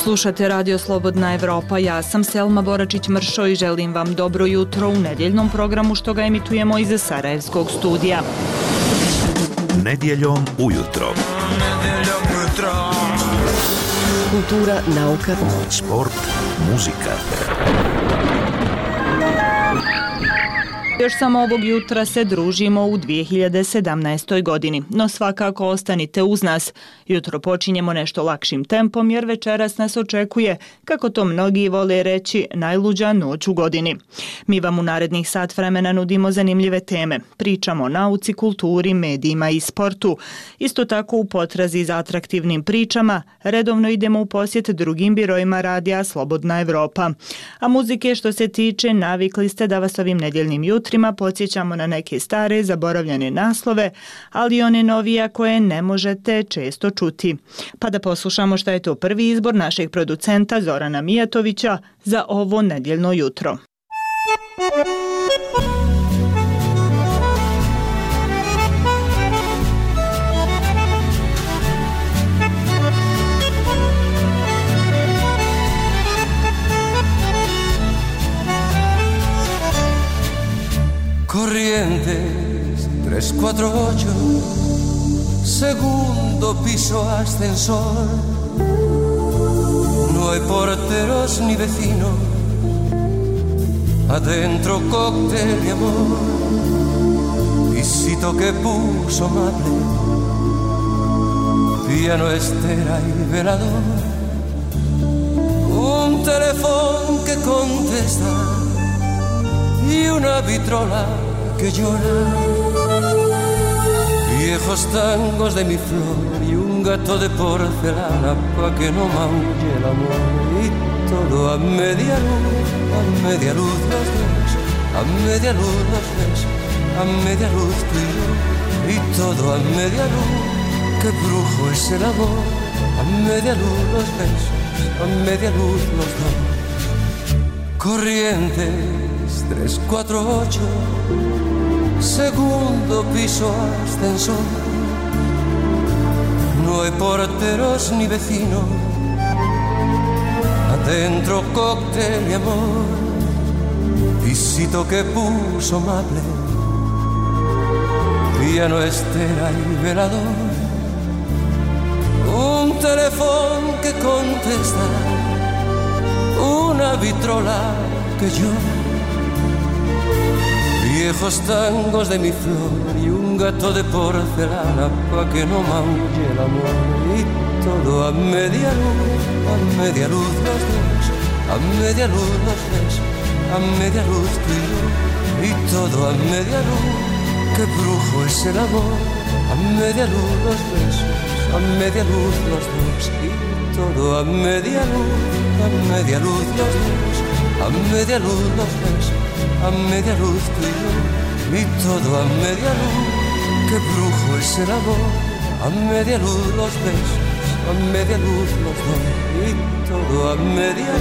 Slušate Radio Slobodna Evropa, ja sam Selma Boračić-Mršo i želim vam dobro jutro u nedjeljnom programu što ga emitujemo iz Sarajevskog studija. Nedjeljom ujutro. Kultura, nauka, sport, muzika. Još samo ovog jutra se družimo u 2017. godini, no svakako ostanite uz nas. Jutro počinjemo nešto lakšim tempom jer večeras nas očekuje, kako to mnogi vole reći, najluđa noć u godini. Mi vam u narednih sat vremena nudimo zanimljive teme. Pričamo o nauci, kulturi, medijima i sportu. Isto tako u potrazi za atraktivnim pričama redovno idemo u posjet drugim birojima radija Slobodna Evropa. A muzike što se tiče, navikli ste da vas ovim nedjeljnim jutrima podsjećamo na neke stare, zaboravljene naslove, ali one novije koje ne možete često čuti. Pa da poslušamo šta je to prvi izbor našeg producenta Zorana Mijatovića za ovo nedjeljno jutro. Corrientes 348, segundo piso ascensor. No hay porteros ni vecinos, adentro cóctel y amor. Visito que puso amable, piano, estera y velador. Un teléfono que contesta y una vitrola que llora, viejos tangos de mi flor y un gato de porcelana pa' que no maulle el amor. Y todo a media luz los dos, a media luz los tres, a media luz tú y yo. Y todo a media luz, qué brujo es el amor. A media luz los besos, a media luz los dos. Corrientes 348, segundo piso ascensor. No hay porteros ni vecinos, adentro cóctel y amor. Visito que puso amable, piano, estera y velador. Un teléfono que contesta, una vitrola que llora, viejos tangos de mi flor y un gato de porcelana pa' que no maulle el amor. Y todo a media luz los dos, a media luz los tres, a media luz tú y yo. Y todo a media luz, qué brujo es el amor. A media luz los besos, a media luz los dos. Y todo a media luz los dos, a media luz los besos, a media luz tú y yo. Y todo a media luz, qué brujo es el amor. A media luz los besos, a media luz los dos. Y todo a media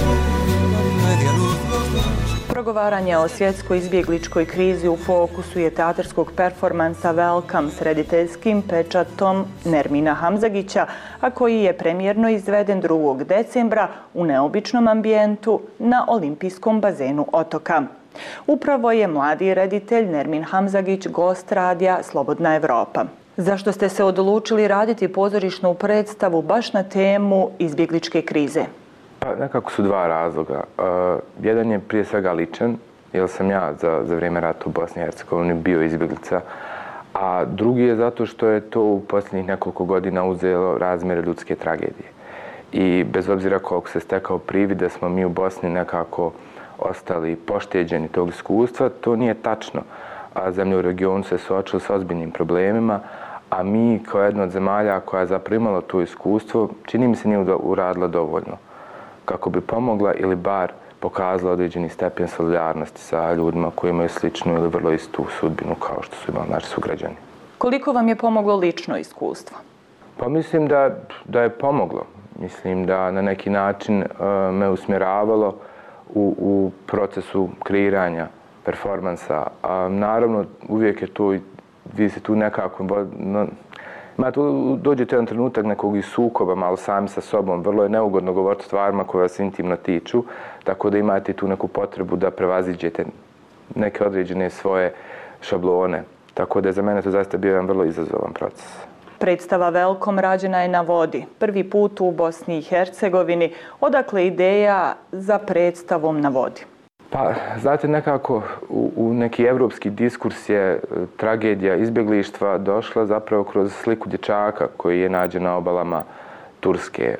luz los dos. Progovaranje o svjetskoj izbjegličkoj krizi u fokusu je teatarskog performansa Welcome s rediteljskim pečatom Nermina Hamzagića, a koji je premijerno izveden 2. decembra u neobičnom ambijentu na olimpijskom bazenu otoka. Upravo je mladi reditelj Nermin Hamzagić gost radija Slobodna Evropa. Zašto ste se odlučili raditi pozorišnu predstavu baš na temu izbjegličke krize? Pa nekako su dva razloga. Jedan je prije svega ličan, jer sam ja za vrijeme rata u Bosni i Hercegovini bio izbjeglica, a drugi je zato što je to u posljednjih nekoliko godina uzelo razmjere ljudske tragedije. I bez obzira koliko se stekao privid da smo mi u Bosni nekako ostali pošteđeni tog iskustva, to nije tačno. A zemlje u regionu se suočile s ozbiljnim problemima, a mi kao jedna od zemalja koja je zapravo imala to iskustvo, čini mi se nije uradila dovoljno kako bi pomogla ili bar pokazala određeni stepen solidarnosti sa ljudima koji imaju sličnu ili vrlo istu sudbinu kao što su imali naši sugrađani. Koliko vam je pomoglo lično iskustvo? Pa mislim da je pomoglo. Mislim da na neki način me usmjeravalo u procesu kreiranja performansa. A naravno, uvijek je tu, vidi se tu nekako Dođete jedan trenutak nekog i sukoba malo sami sa sobom, vrlo je neugodno govoriti o stvarima koje vas intimno tiču, tako da imate tu neku potrebu da prevaziđete neke određene svoje šablone. Tako da je za mene to zaista bio jedan vrlo izazovan proces. Predstava Velkom rađena je na vodi. Prvi put u Bosni i Hercegovini. Odakle ideja za predstavom na vodi? Pa, znate, nekako u neki evropski diskurs je tragedija izbjeglištva došla zapravo kroz sliku dječaka koji je nađen na obalama Turske.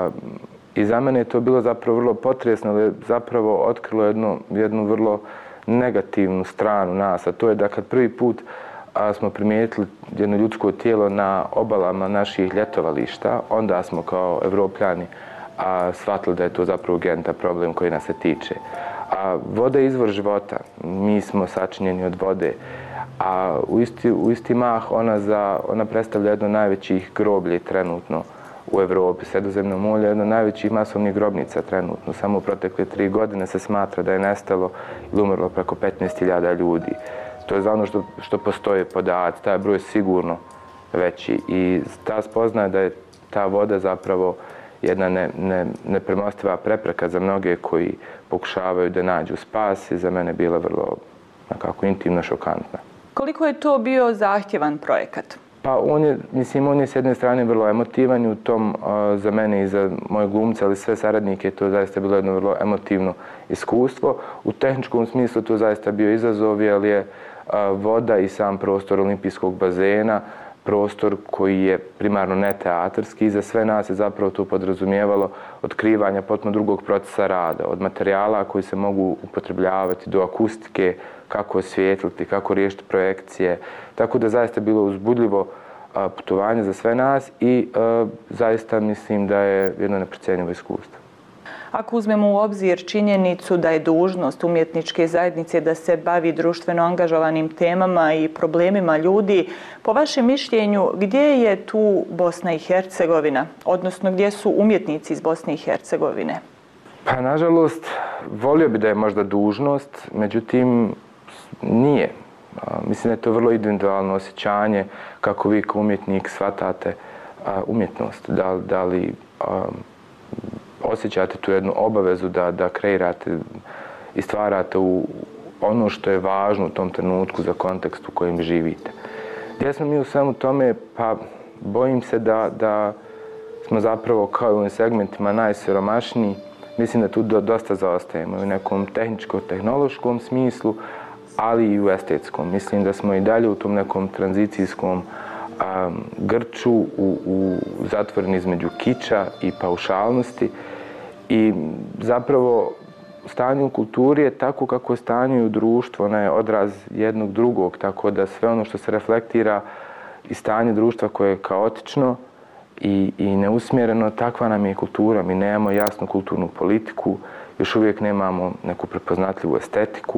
I za mene je to bilo zapravo vrlo potresno, ali je zapravo otkrilo jednu vrlo negativnu stranu nas, a to je da kad prvi put smo primijetili jedno ljudsko tijelo na obalama naših ljetovališta, onda smo kao Evropljani shvatili da je to zapravo urgentan problem koji nas se tiče. Voda je izvor života, mi smo sačinjeni od vode, a u isti mah ona predstavlja jedno od najvećih groblje trenutno u Evropi. Sredozemno more je jedno od najvećih masovnih grobnica trenutno. Samo u protekle 3 godine se smatra da je nestalo ili umrlo preko 15.000 ljudi. To je za ono što postoje podaci, taj broj je sigurno veći. I ta spoznaja da je ta voda zapravo jedna nepremostiva prepreka za mnoge koji pokušavaju da nađu spas i za mene bila vrlo nekako intimno šokantna. Koliko je to bio zahtjevan projekat? Pa on je s jedne strane vrlo emotivan i u tom za mene i za moje glumce, ali sve saradnike, to zaista bilo jedno vrlo emotivno iskustvo. U tehničkom smislu to zaista bio izazov, jer je voda i sam prostor olimpijskog bazena prostor koji je primarno neteatarski i za sve nas je zapravo to podrazumijevalo otkrivanje potpuno drugog procesa rada, od materijala koji se mogu upotrebljavati do akustike, kako osvijetliti, kako riješiti projekcije. Tako da zaista bilo uzbudljivo putovanje za sve nas i zaista mislim da je jedno neprocjenjivo iskustvo. Ako uzmemo u obzir činjenicu da je dužnost umjetničke zajednice da se bavi društveno angažovanim temama i problemima ljudi, po vašem mišljenju gdje je tu Bosna i Hercegovina, odnosno gdje su umjetnici iz Bosne i Hercegovine? Pa nažalost, volio bi da je možda dužnost, međutim nije. Mislim da je to vrlo individualno osjećanje kako vi kao umjetnik shvatate umjetnost. Da li osjećate tu jednu obavezu da kreirate i stvarate u ono što je važno u tom trenutku za kontekst u kojem živite. Gdje smo mi u svemu tome? Pa bojim se da smo zapravo kao i u ovim segmentima najsiromašniji. Mislim da tu dosta zaostajemo u nekom tehničko-tehnološkom smislu, ali i u estetskom. Mislim da smo i dalje u tom nekom tranzicijskom grču zatvoreni između kiča i paušalnosti i zapravo stanje u kulturi je tako kako je stanje u društvu, ona je odraz jednog drugog, tako da sve ono što se reflektira i stanje društva koje je kaotično i neusmjereno, takva nam je kultura. Mi nemamo jasnu kulturnu politiku, još uvijek nemamo neku prepoznatljivu estetiku,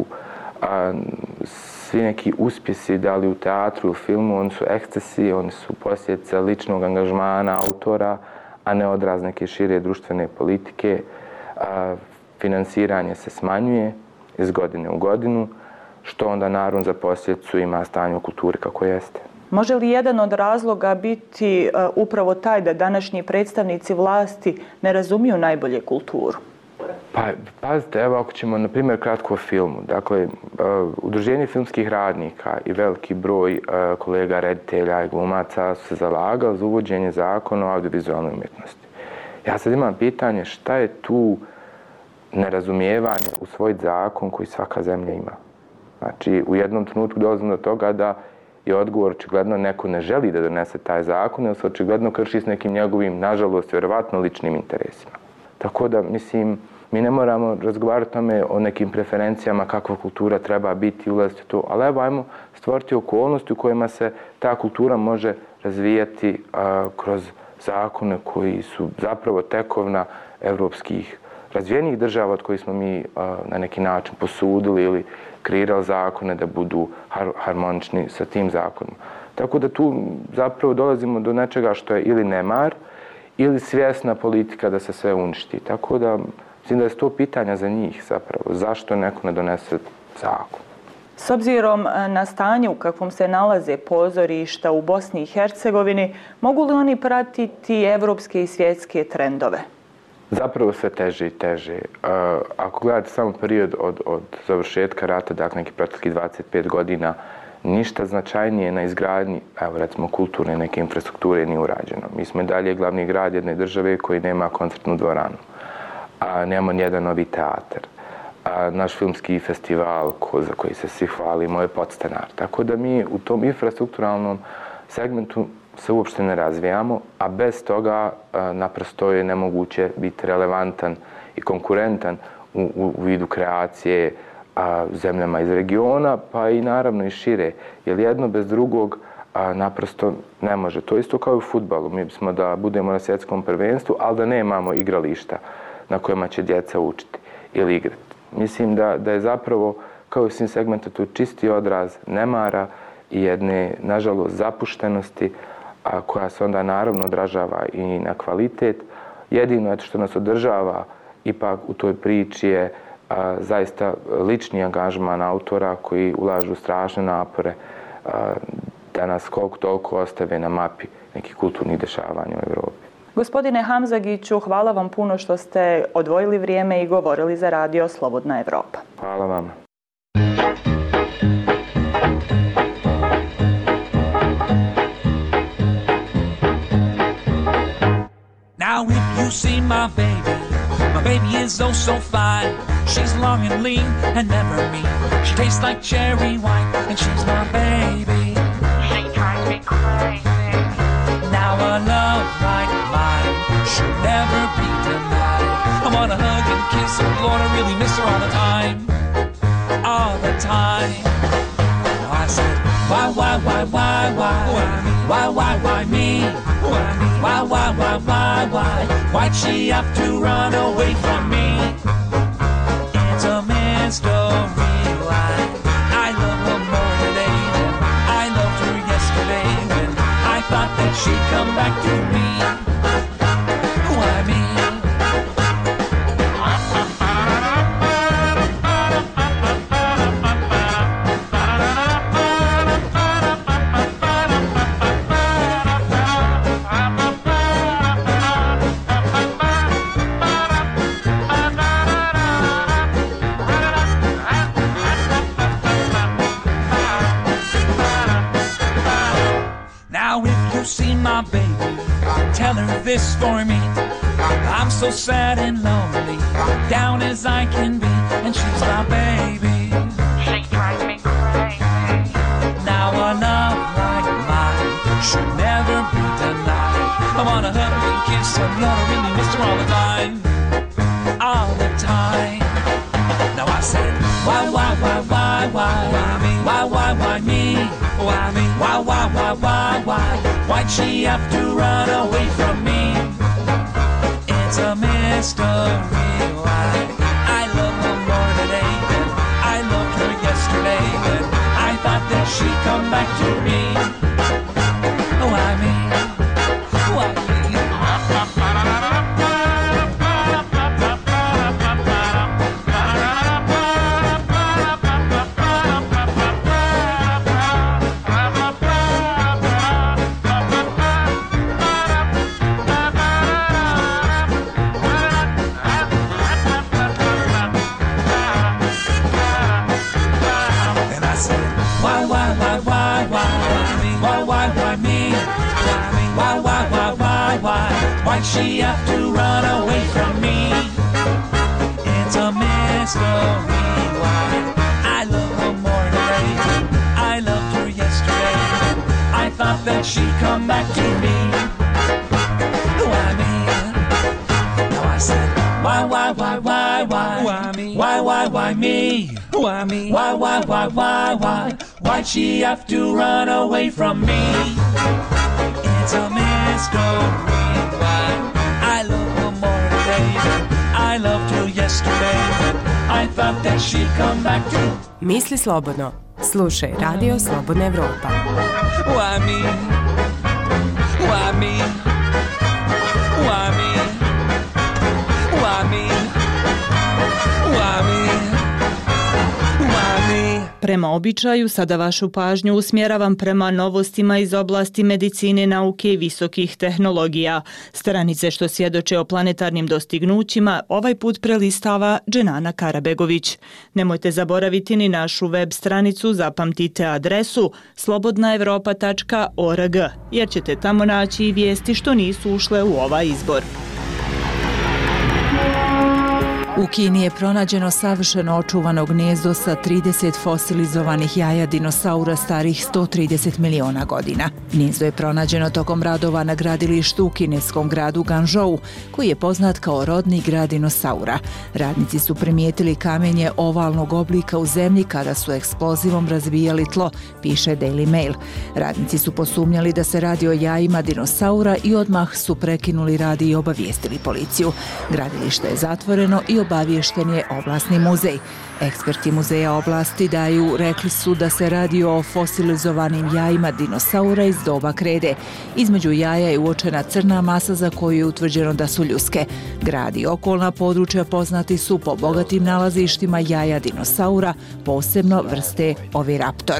svi neki uspjesi, da li u teatru, u filmu, oni su ekscesi, oni su posljedica ličnog angažmana autora, a ne odraz neke šire društvene politike. Finansiranje se smanjuje iz godine u godinu, što onda naravno za posljedicu ima stanje u kulturi kako jeste. Može li jedan od razloga biti upravo taj da današnji predstavnici vlasti ne razumiju najbolje kulturu? Pa, pazite, evo ako ćemo, na primjer, kratko o filmu. Dakle, Udruženje filmskih radnika i veliki broj kolega reditelja i glumaca su se zalagali za uvođenje zakona o audiovizualnoj umjetnosti. Ja sad imam pitanje šta je tu nerazumijevanje usvojiti zakon koji svaka zemlja ima. Znači, u jednom trenutku dolazimo do toga da je odgovor očigledno neko ne želi da donese taj zakon, jer se očigledno krši s nekim njegovim, nažalost, vjerovatno ličnim interesima. Tako da, mislim, mi ne moramo razgovarati tome o nekim preferencijama kakva kultura treba biti i ulaziti u to, ali evo ajmo stvoriti okolnosti u kojima se ta kultura može razvijati kroz zakone koji su zapravo tekovna evropskih razvijenih država od kojih smo mi na neki način posudili ili kreirali zakone da budu harmonični sa tim zakonom. Tako da tu zapravo dolazimo do nečega što je ili nemar ili svjesna politika da se sve uništi. Tako da mislim da je to pitanja za njih zapravo. Zašto neko ne donese zakon? S obzirom na stanje u kakvom se nalaze pozorišta u Bosni i Hercegovini, mogu li oni pratiti evropske i svjetske trendove? Zapravo sve teže i teže. Ako gledate samo period od završetka rata, dakle neki proteklih 25 godina, ništa značajnije na izgradnji, evo recimo kulturne neke infrastrukture nije urađeno. Mi smo i dalje glavni grad jedne države koji nema koncertnu dvoranu, a nemamo nijedan novi teatar. Naš filmski festival za koji se svi hvalimo je podstanar. Tako da mi u tom infrastrukturalnom segmentu se uopšte ne razvijamo, a bez toga naprosto je nemoguće biti relevantan i konkurentan u vidu kreacije zemljama iz regiona, pa i naravno i šire. Jer jedno bez drugog naprosto ne može. To je isto kao i u fudbalu. Mi bismo da budemo na svjetskom prvenstvu, ali da nemamo igrališta na kojima će djeca učiti ili igrati. Mislim da je zapravo, kao i u svim segmentu, tu čisti odraz nemara i jedne, nažalost, zapuštenosti, koja se onda naravno odražava i na kvalitet. Jedino što nas održava ipak u toj priči je zaista lični angažman autora koji ulažu strašne napore da nas koliko toliko ostave na mapi nekih kulturnih dešavanja u Evropi. Gospodine Hamzagiću, hvala vam puno što ste odvojili vrijeme i govorili za radio Slobodna Evropa. Hvala vama. Now if you see my baby is oh so fine. She's long and lean and never mean. She tastes like cherry wine and she's my baby. She drives me crazy. Now a love like mine should never be denied. I wanna hug and kiss her, Lord, I really miss her all the time. All the time. Now I said, why me? Why'd she have to run away from me? It's a mystery why I love her more today than I loved her yesterday when I thought that she'd come back to me. Why me? See my baby, tell her this for me. I'm so sad and lonely, down as I can be, and she's my baby. She drives me crazy. Now a love like mine should never be denied. I wanna hug and kiss her, Lord, I really miss her all the time. All the time. Now I said, why me? Why'd she have to run away from me? It's a mystery why I love her more today than I loved her yesterday when I thought that she'd come back to me. Why me? Why me? Why'd she have to run away from me? It's a mystery why I love her more today than I loved her yesterday. I thought that she'd come back to me. Why me? Now I said, why me? Why me? Why'd she have to run away from me? It's a mystery. I love her more today than I loved her yesterday. I thought that she'd come back to. Misli slobodno. Slušaj Radio Slobodna Evropa. Why me? Why me? Why me? Why me? Why me? Why me? prema običaju, sada vašu pažnju usmjeravam prema novostima iz oblasti medicine, nauke i visokih tehnologija. Stranice što svjedoče o planetarnim dostignućima ovaj put prelistava Dženana Karabegović. Nemojte zaboraviti ni našu web stranicu, zapamtite adresu slobodnaevropa.org, jer ćete tamo naći i vijesti što nisu ušle u ovaj izbor. U Kini je pronađeno savršeno očuvano gnijezdo sa 30 fosilizovanih jaja dinosaura starih 130 miliona godina. Gnijezdo je pronađeno tokom radova na gradilištu u kineskom gradu Guangzhou, koji je poznat kao rodni grad dinosaura. Radnici su primijetili kamenje ovalnog oblika u zemlji kada su eksplozivom razbijali tlo, piše Daily Mail. Radnici su posumnjali da se radi o jajima dinosaura i odmah su prekinuli rad i obavijestili policiju. Gradilište je zatvoreno i obaviješten je oblasni muzej. Eksperti muzeja oblasti rekli su da se radi o fosilizovanim jajima dinosaura iz doba krede. Između jaja je uočena crna masa za koju je utvrđeno da su ljuske. Grad i okolna područja poznati su po bogatim nalazištima jaja dinosaura, posebno vrste Oviraptor.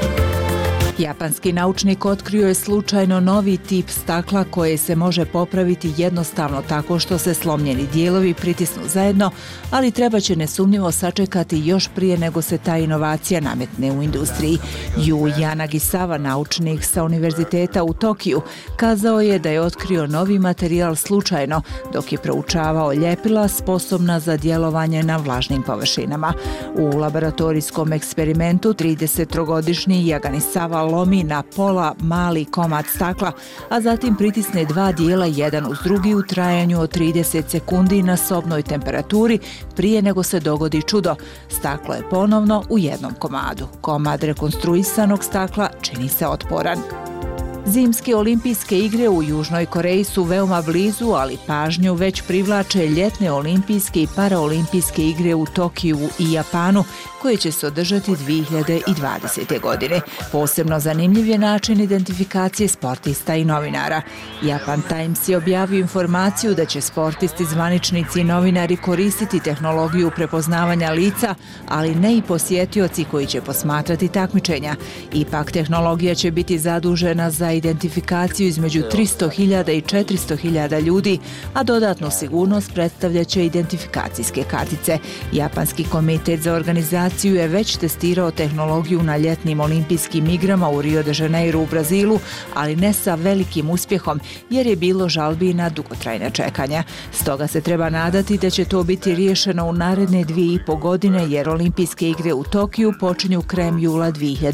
Japanski naučnik otkrio je slučajno novi tip stakla koje se može popraviti jednostavno tako što se slomljeni dijelovi pritisnu zajedno, ali treba će nesumnjivo sačekati još prije nego se ta inovacija nametne u industriji. Yu Yanagisawa, naučnik sa univerziteta u Tokiju, kazao je da je otkrio novi materijal slučajno dok je proučavao ljepila sposobna za djelovanje na vlažnim površinama. U laboratorijskom eksperimentu 30-godišnji Yanagisawa lomi na pola mali komad stakla, a zatim pritisne dva dijela jedan uz drugi u trajanju od 30 sekundi na sobnoj temperaturi prije nego se dogodi čudo. Staklo je ponovno u jednom komadu. Komad rekonstruisanog stakla čini se otporan. Zimske olimpijske igre u Južnoj Koreji su veoma blizu, ali pažnju već privlače ljetne olimpijske i paraolimpijske igre u Tokiju i Japanu, koje će se održati 2020. godine. Posebno zanimljiv je način identifikacije sportista i novinara. Japan Times je objavio informaciju da će sportisti, zvaničnici i novinari koristiti tehnologiju prepoznavanja lica, ali ne i posjetioci koji će posmatrati takmičenja. Ipak tehnologija će biti zadužena za identifikaciju između 300.000 i 400.000 ljudi, a dodatnu sigurnost predstavljaće identifikacijske kartice. Japanski komitet za organizaciju je već testirao tehnologiju na ljetnim olimpijskim igrama u Rio de Janeiro u Brazilu, ali ne sa velikim uspjehom jer je bilo žalbi na dugotrajna čekanja. Stoga se treba nadati da će to biti riješeno u naredne 2,5 godine jer olimpijske igre u Tokiju počinju krajem jula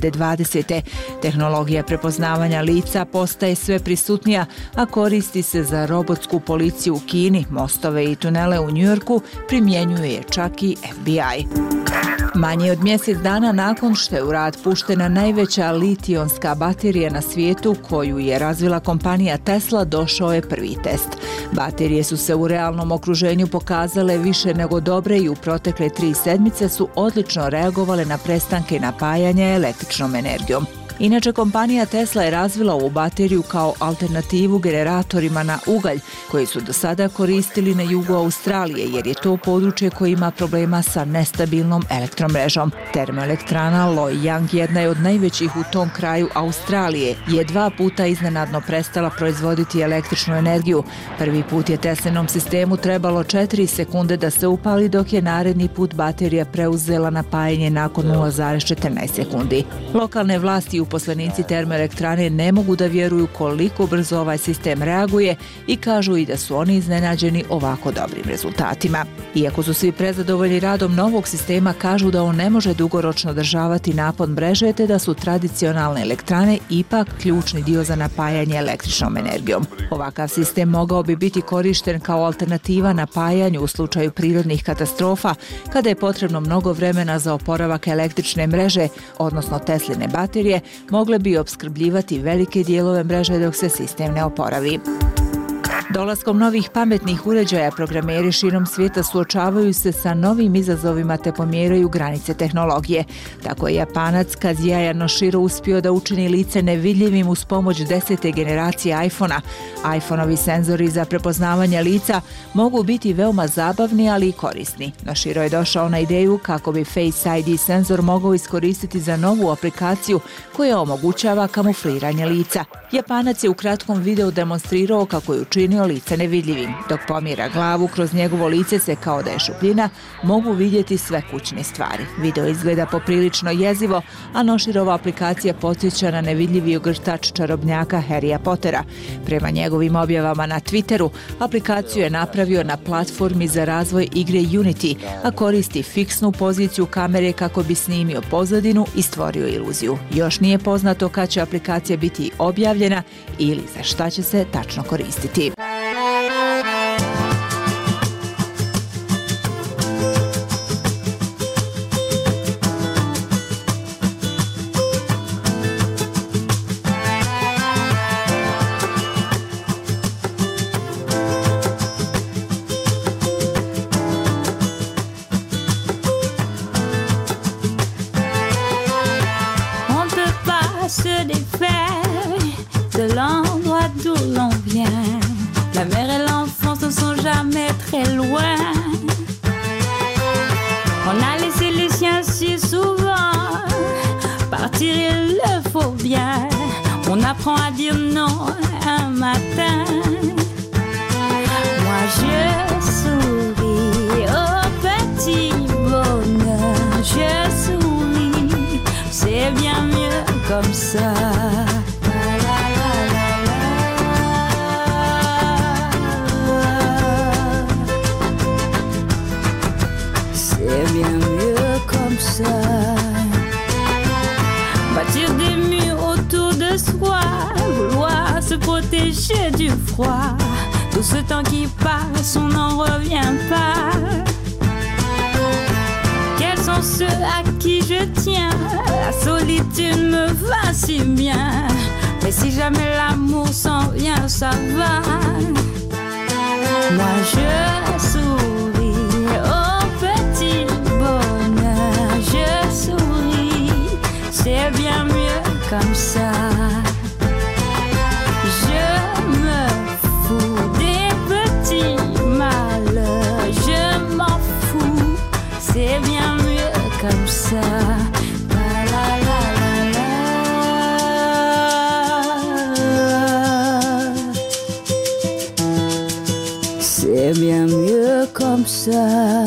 2020. Tehnologija prepoznavanja lica postaje sve prisutnija, a koristi se za robotsku policiju u Kini, mostove i tunele u Njujorku, primjenjuje je čak i FBI. Manje od mjesec dana nakon što je u rad puštena najveća litijionska baterija na svijetu koju je razvila kompanija Tesla, došao je prvi test. Baterije su se u realnom okruženju pokazale više nego dobre i u protekle 3 sedmice su odlično reagovale na prestanke napajanja električnom energijom. Inače, kompanija Tesla je razvila ovu bateriju kao alternativu generatorima na ugalj, koji su do sada koristili na jugu Australije, jer je to područje koje ima problema sa nestabilnom elektromrežom. Termoelektrana Loy Yang, jedna je od najvećih u tom kraju Australije, je 2 puta iznenadno prestala proizvoditi električnu energiju. Prvi put je Teslinom sistemu trebalo 4 sekunde da se upali, dok je naredni put baterija preuzela napajanje nakon 0,14 sekundi. Lokalne vlasti i uposlenici termoelektrane ne mogu da vjeruju koliko brzo ovaj sistem reaguje i kažu i da su oni iznenađeni ovako dobrim rezultatima. Iako su svi prezadovoljni radom novog sistema, kažu da on ne može dugoročno održavati napon mreže te da su tradicionalne elektrane ipak ključni dio za napajanje električnom energijom. Ovakav sistem mogao bi biti korišten kao alternativa napajanju u slučaju prirodnih katastrofa, kada je potrebno mnogo vremena za oporavak električne mreže, odnosno Tesline baterije, mogle bi opskrbljivati velike dijelove mreže dok se sistem ne oporavi. Dolaskom novih pametnih uređaja programeri širom svijeta suočavaju se sa novim izazovima te pomjeraju granice tehnologije. Tako je Japanac Kazuya Yanoshiro uspio da učini lice nevidljivim uz pomoć 10. generacije iPhona. iPhone-ovi senzori za prepoznavanje lica mogu biti veoma zabavni, ali i korisni. Noshiro je došao na ideju kako bi Face ID senzor mogao iskoristiti za novu aplikaciju koja omogućava kamufliranje lica. Japanac je u kratkom videu demonstrirao kako je učinio lice nevidljivim. Dok pomjera glavu, kroz njegovo lice se kao da je šupljina, mogu vidjeti sve kućne stvari. Video izgleda poprilično jezivo, a Noshirova aplikacija podsjeća na nevidljivi ogrtač čarobnjaka Harrya Pottera. Prema njegovim objavama na Twitteru, aplikaciju je napravio na platformi za razvoj igre Unity, a koristi fiksnu poziciju kamere kako bi snimio pozadinu i stvorio iluziju. Još nije poznato kad će aplikacija biti objavljena ili za šta će se tačno koristiti. Se défaire de l'endroit d'où l'on vient. La mère et l'enfance ne sont jamais très loin. On a laissé les siens si souvent partir, il le faut bien. On apprend à dire non un matin. Moi je souris au petit bonheur. Je souris, c'est bien mieux comme ça. C'est bien mieux comme ça. Bâtir des murs autour de soi, vouloir se protéger du froid. Tout ce temps qui passe, on n'en revient pas. Quels sont ceux à qui je tiens? La solitude me va si bien. Mais si jamais l'amour s'en vient, ça va. Moi je souris au petit bonheur. Je souris, c'est bien mieux comme ça. Je me fous des petits malheurs. Je m'en fous, c'est bien mieux comme ça. C'est bien mieux comme ça.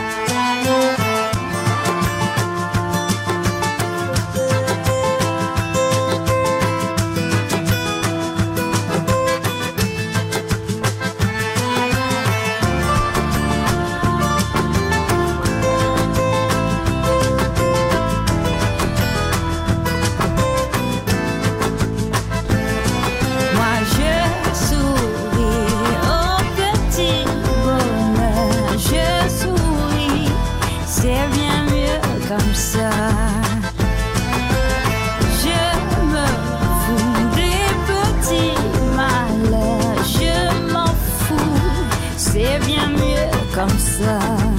Comme ça.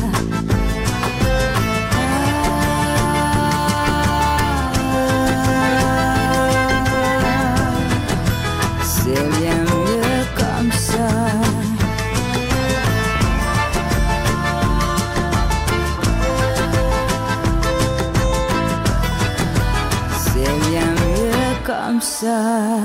C'est bien mieux comme ça. C'est bien mieux comme ça.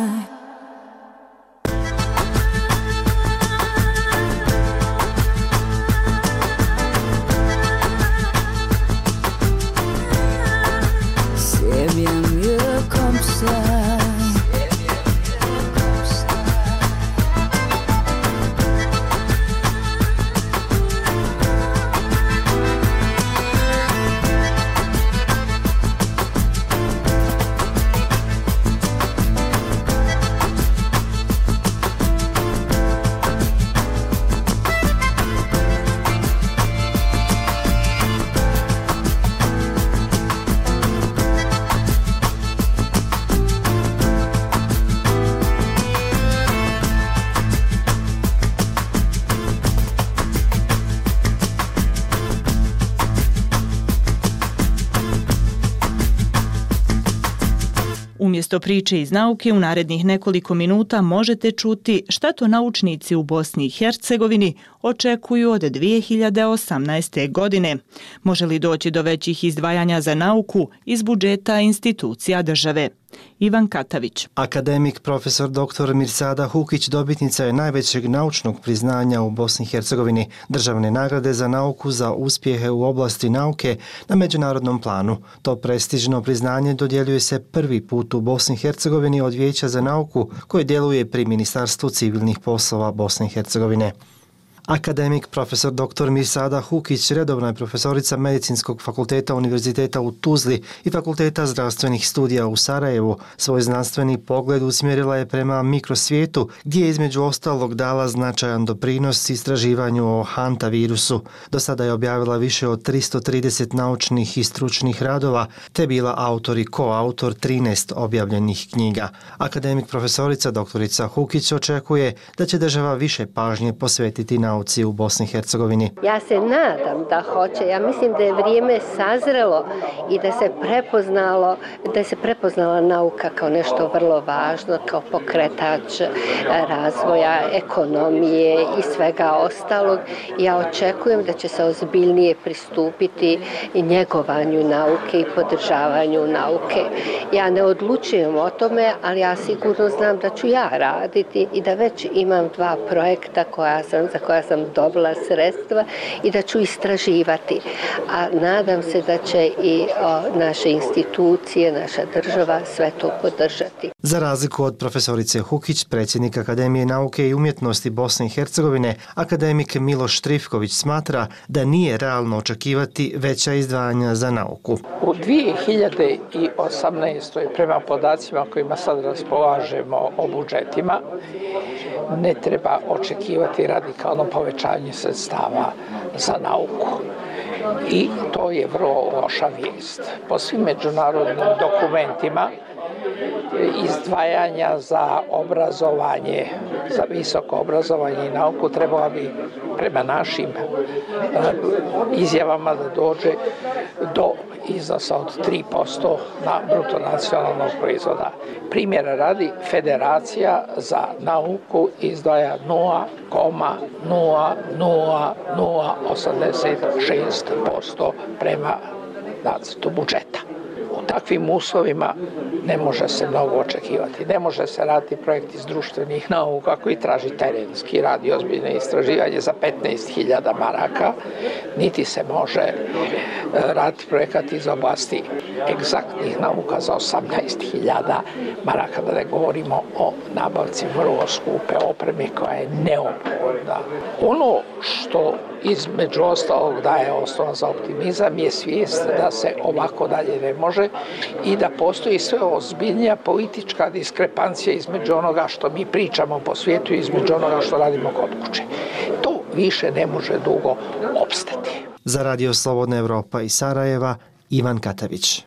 Umjesto priče iz nauke u narednih nekoliko minuta možete čuti šta to naučnici u Bosni i Hercegovini očekuju od 2018. godine. Može li doći do većih izdvajanja za nauku iz budžeta institucija države? Ivan Katavić. Akademik profesor dr. Mirsada Hukić dobitnica je najvećeg naučnog priznanja u Bosni i Hercegovini, državne nagrade za nauku za uspjehe u oblasti nauke na međunarodnom planu. To prestižno priznanje dodjeljuje se prvi put u Bosni i Hercegovini od Vijeća za nauku koje djeluje pri Ministarstvu civilnih poslova Bosne i Hercegovine. Akademik profesor dr. Mirsada Hukić redovna je profesorica Medicinskog fakulteta Univerziteta u Tuzli i Fakulteta zdravstvenih studija u Sarajevu. Svoj znanstveni pogled usmjerila je prema mikrosvijetu gdje je između ostalog dala značajan doprinos istraživanju o Hanta virusu. Do sada je objavila više od 330 naučnih i stručnih radova te bila autor i koautor 13 objavljenih knjiga. Akademik profesorica dr. Hukić očekuje da će država više pažnje posvetiti nauci u Bosni i Hercegovini. Ja se nadam da hoće. Ja mislim da je vrijeme sazrelo i da se prepoznala nauka kao nešto vrlo važno, kao pokretač razvoja, ekonomije i svega ostalog. Ja očekujem da će se ozbiljnije pristupiti njegovanju nauke i podržavanju nauke. Ja ne odlučujem o tome, ali ja sigurno znam da ću ja raditi i da već imam 2 projekta za koja sam dobila sredstva i da ću istraživati. A nadam se da će i naše institucije, naša država sve to podržati. Za razliku od profesorice Hukić, predsjednik Akademije nauke i umjetnosti Bosne i Hercegovine, akademik Miloš Trifković smatra da nije realno očekivati veća izdvajanja za nauku. U 2018. prema podacima kojima sad raspolažemo o budžetima, ne treba očekivati radikalno povećanje sredstava za nauku. I to je vrlo loša vijest. Po svim međunarodnim dokumentima izdvajanja za obrazovanje, za visoko obrazovanje i nauku trebala bi prema našim izjavama da dođe do iznosa od 3% na bruto nacionalnog proizvoda. Primjera radi, Federacija za nauku izdvaja 0,00086% prema nacrtu budžeta. U takvim uslovima ne može se mnogo očekivati. Ne može se raditi projekt iz društvenih nauka koji traži terenski rad i ozbiljne istraživanje za 15.000 maraka, niti se može raditi projekat iz oblasti egzaktnih nauka za 18.000 maraka, da ne govorimo o nabavci vrlo skupe opreme koja je neophodna. Ono što između ostalog daje osnova za optimizam je svijest da se ovako dalje ne može i da postoji sve ozbiljnija politička diskrepancija između onoga što mi pričamo po svijetu i između onoga što radimo kod kuće. To više ne može dugo opstati. Za Radio Slobodna Evropa iz Sarajeva, Ivan Katavić.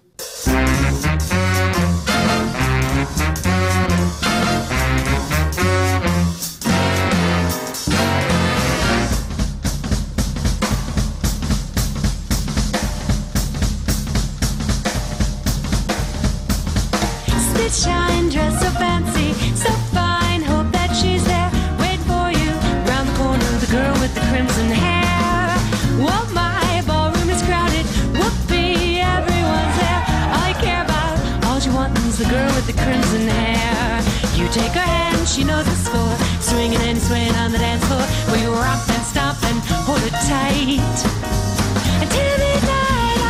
Shine, dress so fancy, so fine. Hope that she's there, wait for you. Round the corner, the girl with the crimson hair. Well, my ballroom is crowded. Whoopee, everyone's there. All I care about, all she wants is the girl with the crimson hair. You take her hand, she knows it's for swinging and swaying on the dance floor. Where you rock and stop and hold her tight. Until midnight.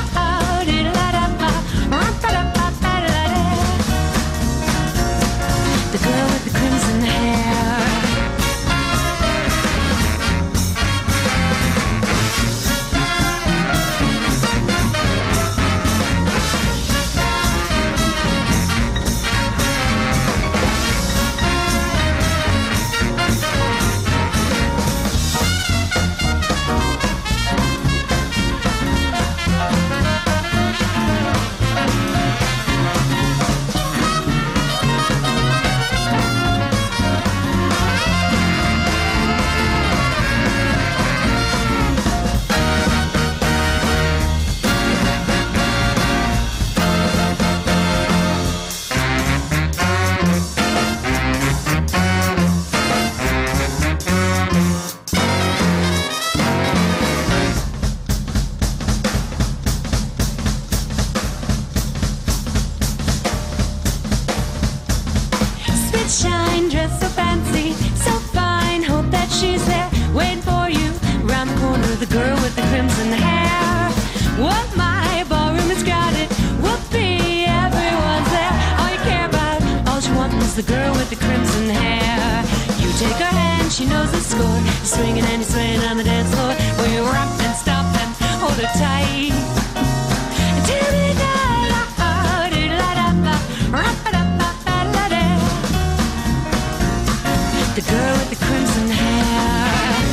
The girl with the crimson hair. lights shine, dressed so fancy, so fine. Hope that she's there, waiting for you. Round the corner, the girl with the crimson hair. Well, my ballroom is crowded. Whoopee, everyone's there. All you care about, all you want is the girl with the crimson hair. You take her hand, she knows the score. You're swinging and you're swaying on the dance floor. Well, you rock and stop and hold her tight. The girl with the crimson hair.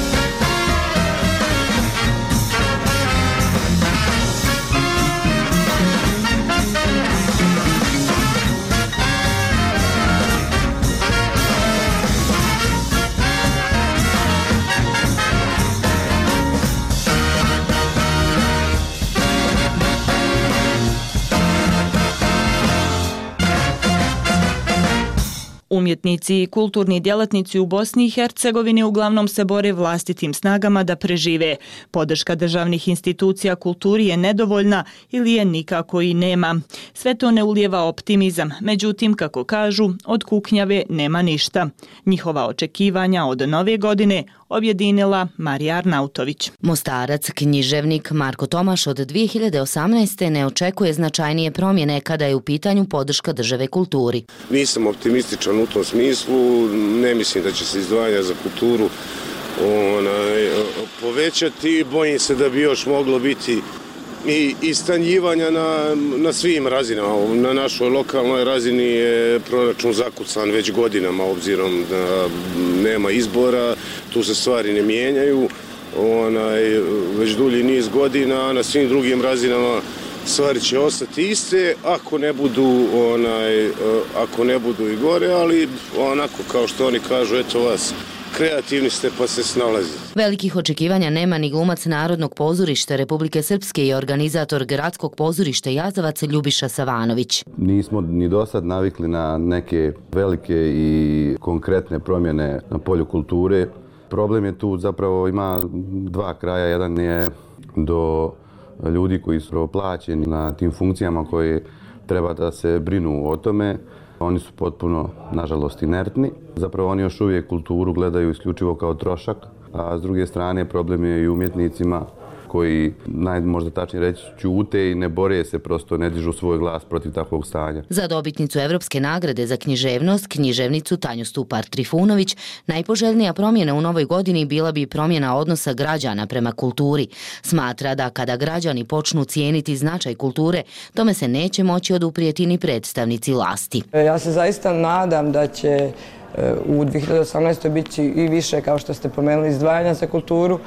Umjetnici i kulturni djelatnici u Bosni i Hercegovini uglavnom se bore vlastitim snagama da prežive. Podrška državnih institucija kulturi je nedovoljna ili je nikako i nema. Sve to ne ulijeva optimizam, međutim, kako kažu, od kuknjave nema ništa. Njihova očekivanja od nove godine objedinila Marija Arnautović. Mostarac, književnik Marko Tomaš od 2018. ne očekuje značajnije promjene kada je u pitanju podrška države kulturi. Nisam optimističan u tom smislu, ne mislim da će se izdvajanja za kulturu povećati, bojim se da bi još moglo biti i stanjivanja na svim razinama. Na našoj lokalnoj razini je proračun zakucan već godinama, obzirom da nema izbora, tu se stvari ne mijenjaju, već dulji niz godina, a na svim drugim razinama stvari će ostati iste ako ne budu i gore, ali onako kao što oni kažu, eto vas, kreativni ste pa se snalazi. Velikih očekivanja nema ni glumac Narodnog pozorišta Republike Srpske i organizator Gradskog pozorišta Jazavac Ljubiša Savanović. Nismo ni do sad navikli na neke velike i konkretne promjene na polju kulture. Problem je tu zapravo ima dva kraja. Jedan je do ljudi koji su plaćeni na tim funkcijama koje treba da se brinu o tome. Oni su potpuno, nažalost, inertni. Zapravo oni još uvijek kulturu gledaju isključivo kao trošak, a s druge strane problem je i umjetnicima koji, možda tačnije reći, ćute i ne bore se, prosto ne dižu svoj glas protiv takvog stanja. Za dobitnicu Evropske nagrade za književnost, književnicu Tanju Stupar-Trifunović, najpoželjnija promjena u novoj godini bila bi promjena odnosa građana prema kulturi. Smatra da kada građani počnu cijeniti značaj kulture, tome se neće moći oduprijeti ni predstavnici vlasti. Ja se zaista nadam da će u 2018. biti i više, kao što ste pomenuli, izdvajanja za kulturu,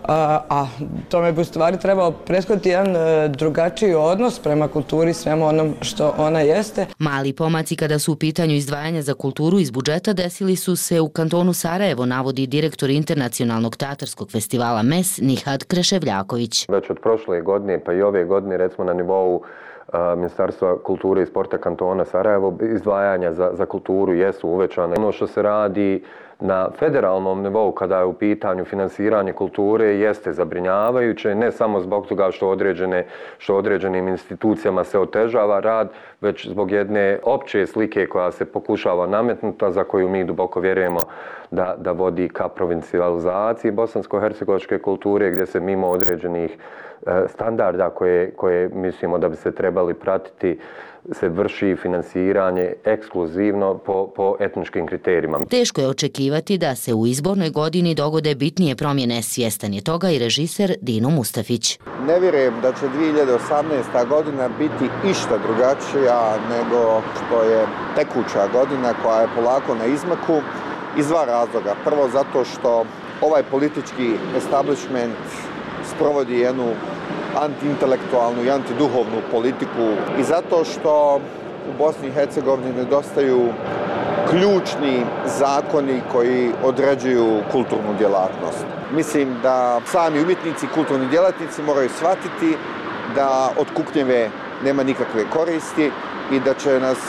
a tome bi u stvari trebao prethoditi jedan drugačiji odnos prema kulturi, svemu onom što ona jeste. Mali pomaci kada su u pitanju izdvajanja za kulturu iz budžeta desili su se u kantonu Sarajevo, navodi direktor Internacionalnog teatarskog festivala MES Nihad Kreševljaković. Već od prošle godine pa i ove godine, recimo na nivou Ministarstva kulture i sporta kantona Sarajevo, izdvajanja za kulturu jesu uvećane. Ono što se radi na federalnom nivou kada je u pitanju finansiranje kulture jeste zabrinjavajuće, ne samo zbog toga što određenim institucijama se otežava rad, već zbog jedne opće slike koja se pokušava nametnuti, za koju mi duboko vjerujemo da vodi ka provincijalizaciji bosansko-hercegovačke kulture, gdje se mimo određenih standarda koje mislimo da bi se trebali pratiti se vrši finansiranje ekskluzivno po etničkim kriterijima. Teško je očekivati da se u izbornoj godini dogode bitnije promjene, svjestan je toga i režiser Dino Mustafić. Ne vjerujem da će 2018. godina biti išta drugačija nego što je tekuća godina koja je polako na izmaku iz dva razloga. Prvo zato što ovaj politički establishment sprovodi jednu antiintelektualnu i antiduhovnu politiku i zato što u Bosni i Hercegovini nedostaju ključni zakoni koji određuju kulturnu djelatnost. Mislim da sami umjetnici i kulturni djelatnici moraju shvatiti da od kuknjeve nema nikakve koristi i da će nas,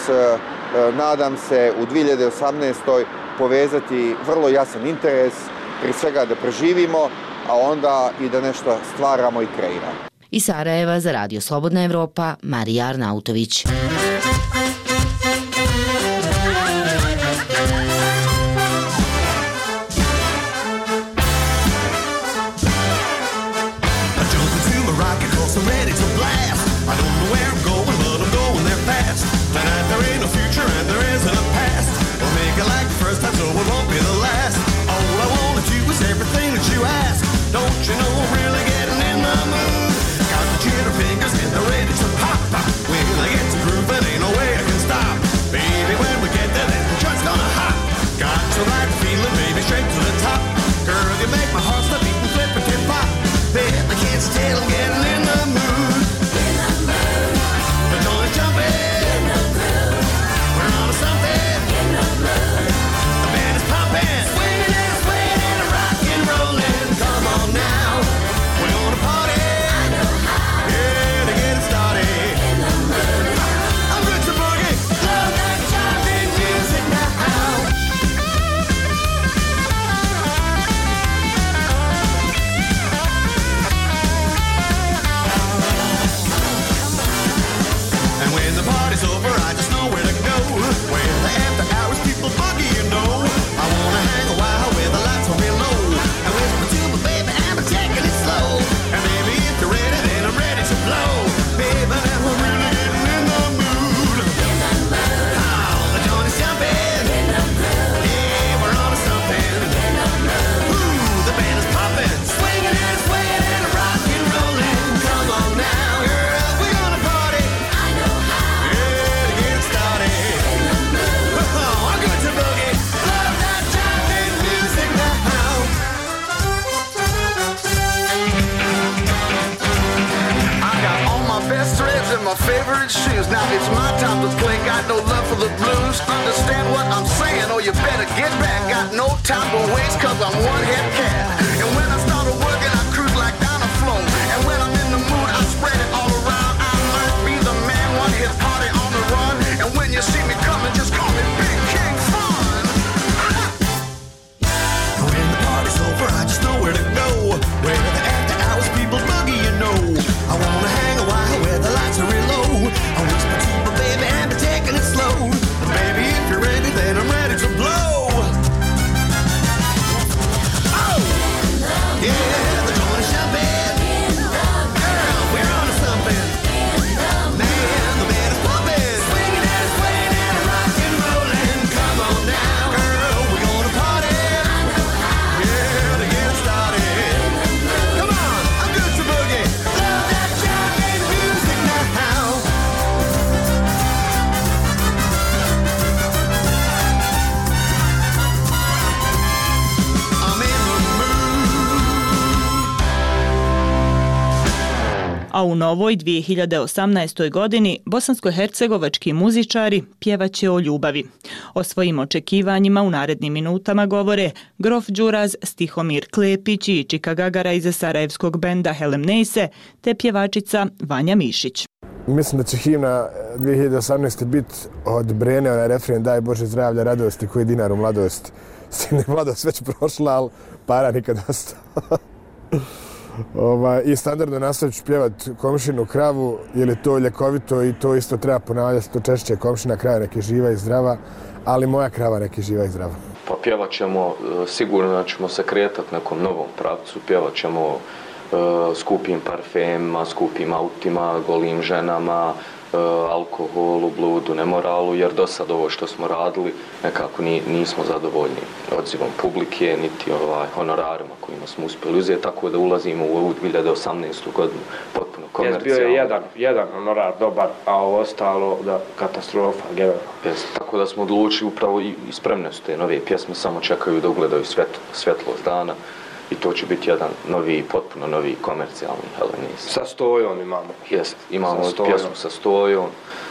nadam se, u 2018. povezati vrlo jasan interes, prije svega da preživimo, a onda i da nešto stvaramo i kreiramo. Iz Sarajeva za Radio Slobodna Evropa, Marija Arnautović. favorite shoes. Now it's my time to play, got no love for the blues. Understand what I'm saying, or you better get back. Got no time to waste, cause I'm one head cat. And when I started working, I cruise like down a flow. And when I'm in the mood, I spread it all around. I might be the man, one hit party on the run. And when you see me coming, just call me Big King Fun. When the party's over, I just know where to go. Where the after hours people boogie, you know. I wanna hang a while where the lights are real low. I whisper to my baby and be taking it slow. Baby, if you're ready, then I'm ready to blow. Oh! Yeah, the joint is jumping. Girl, we're on to something. Man, the band is pumping. Swinging and rock and rolling. Come on now, girl, we're gonna party. Yeah, to get started. Come on, I'm good to boogie. Love that jogging music now. I'm in the A u novoj 2018. godini bosansko-hercegovački muzičari pjevaće o ljubavi. O svojim očekivanjima u narednim minutama govore Grof Đuraz, Stihomir Klepić i Čika Gagara iz sarajevskog benda Helem Neise te pjevačica Vanja Mišić. Mislim da će himna 2018. biti od Brene, onaj refren Daj Bože zdravlja, radosti, koji dinar u mladost. S tim je mladost već prošla, ali para nikad ostao. I standardno nastavit ću pjevat Komšinu kravu, jer je to ljekovito i to isto treba ponavljati, to češće Komšina krava nek je živa i zdrava, ali moja krava nek je živa i zdrava. Pa pjevat ćemo, sigurno da ćemo se kretati nekom novom pravcu, pjevat ćemo skupim parfemima, skupim autima, golim ženama, alkoholu, bludu, nemoralu, jer do sad ovo što smo radili nekako nismo zadovoljni odzivom publike, niti honorarima kojima smo uspjeli uzeti, tako da ulazimo u ovu 2018. godinu potpuno komercijalno. Bio je jedan honorar dobar, a ovo ostalo da katastrofa, generalno. Tako da smo odlučili upravo i spremne su te nove pjesme, samo čekaju da ugledaju svjetlost dana. I to će biti jedan novi, potpuno novi komercijalni Helem Neise. Sa Stojom imamo. Jest, imamo pjesmu sa Stojom,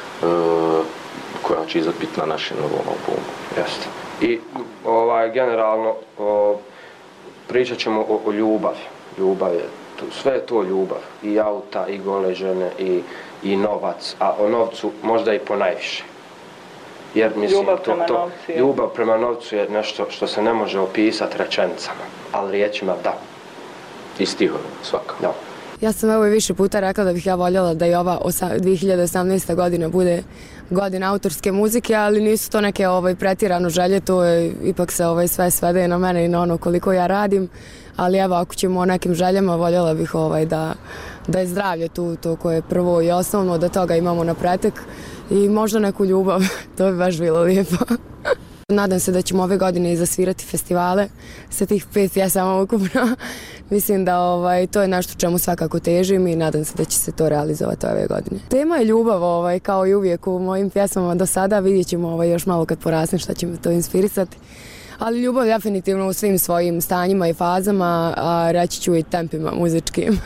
koja će izbiti na našem novom albumu. Jeste. I generalno pričat ćemo o ljubavi. Ljubav je, sve je to ljubav. I auta, i gole žene, i novac, a o novcu možda i ponajviše. Jer mislim, ljubav prema novcu je nešto što se ne može opisati rečenicama, ali riječima da. I stihom, svakako. Da. Ja sam evo i više puta rekla da bih ja voljela da i ova 2018. godina bude godina autorske muzike, ali nisu to neke pretjerano želje, to je, ipak se sve svede na mene i na ono koliko ja radim, ali evo ako ćemo o nekim željama, voljela bih da je zdravlje tu, to koje je prvo i osnovno, da toga imamo na pretek i možda neku ljubav, to bi baš bilo lijepo. Nadam se da ćemo ove godine i zasvirati festivale sa tih 5 pjesama ukupno. Mislim da to je nešto čemu svakako težim i nadam se da će se to realizovati ove godine. Tema je ljubav, kao i uvijek u mojim pjesmama do sada. Vidjet ćemo još malo kad porasnem šta će me to inspirisati. Ali ljubav definitivno u svim svojim stanjima i fazama, a reći ću i tempima muzičkim.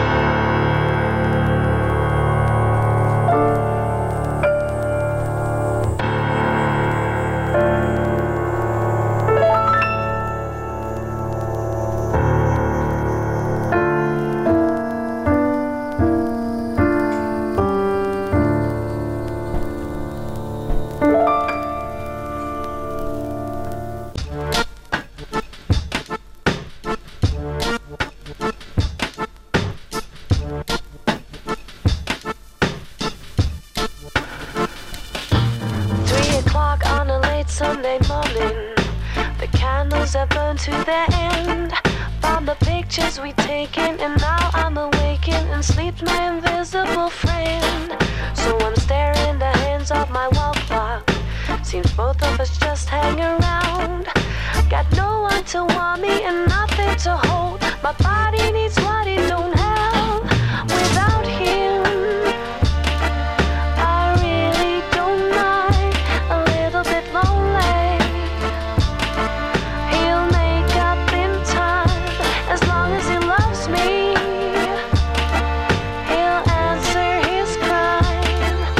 Sunday morning, the candles have burned to their end. From the pictures we've taken, and now I'm awakened and sleeps my invisible friend. So I'm staring the hands of my wall clock. Seems both of us just hang around. Got no one to want me and nothing to hold. My body needs what it don't have. Without him, I really don't mind. A little bit lonely. He'll make up in time as long as he loves me. He'll answer his crying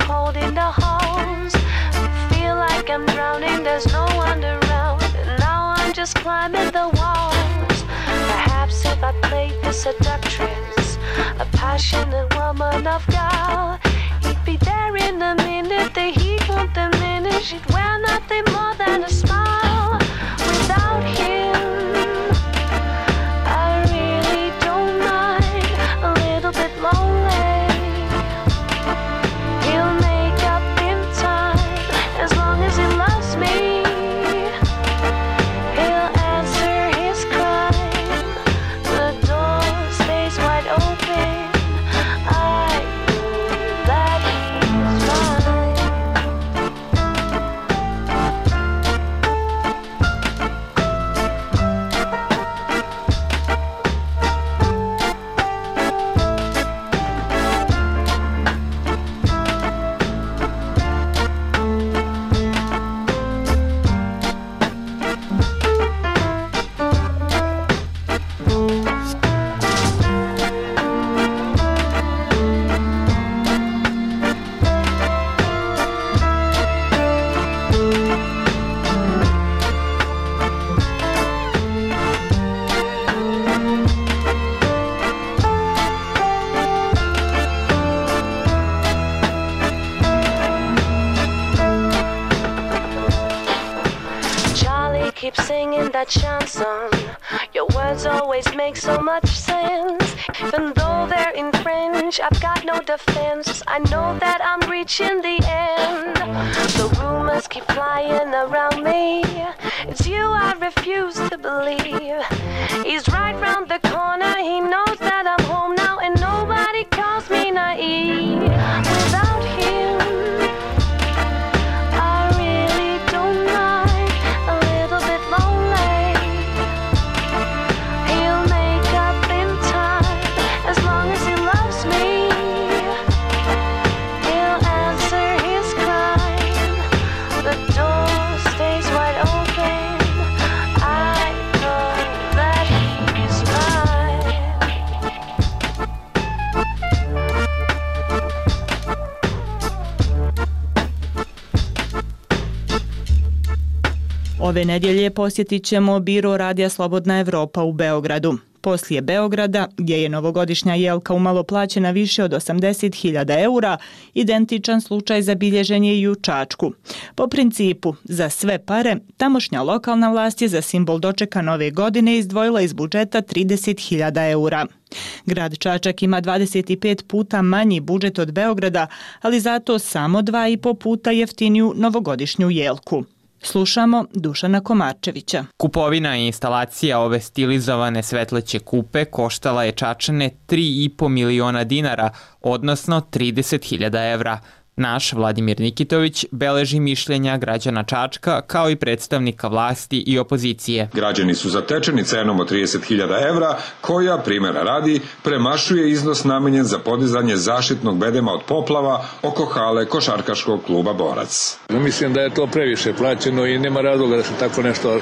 cold in the halls. Feel like I'm drowning, there's no one around. And now I'm just climbing the walls. Perhaps if I played the seductress, a passionate woman of God, he'd be there in a minute, the heat won't diminish. She'd wear nothing more than a smile. Without him, I really don't mind a little bit lonely. He'll make up in time as long as he loves me. He'll answer his crime. The door stays wide open. I know that he's mine. Charlie keeps singing that chanson. Your words always make so much sense. Even though they're in French, I've got no defense. I know that I'm reaching the end. The rumors keep flying around me. It's you I refuse to believe. He's right round the corner. He knows that I'm home now, and nobody calls me naive. Without him, I really don't mind a little bit lonely. He'll make up in time as long as he loves me. He'll answer his crime. The door stays wide open. I know that he's mine. Ove nedjelje posjetit ćemo biro Radija Slobodna Evropa u Beogradu. Poslije Beograda, gdje je novogodišnja jelka umalo plaćena više od 80.000 eura, identičan slučaj zabilježen je i u Čačku. Po principu, za sve pare, tamošnja lokalna vlast je za simbol dočeka nove godine izdvojila iz budžeta 30.000 eura. Grad Čačak ima 25 puta manji budžet od Beograda, ali zato samo 2,5 puta jeftiniju novogodišnju jelku. Slušamo Dušana Komarčevića. Kupovina i instalacija ove stilizovane svetleće kupe koštala je Čačane 3,5 miliona dinara, odnosno 30.000 evra. Naš Vladimir Nikitović beleži mišljenja građana Čačka kao i predstavnika vlasti i opozicije. Građani su zatečeni cenom od 30.000 evra, koja, primjera radi, premašuje iznos namenjen za podizanje zaštitnog bedema od poplava oko hale košarkaškog kluba Borac. Mislim da je to previše plaćeno i nema razloga da se tako nešto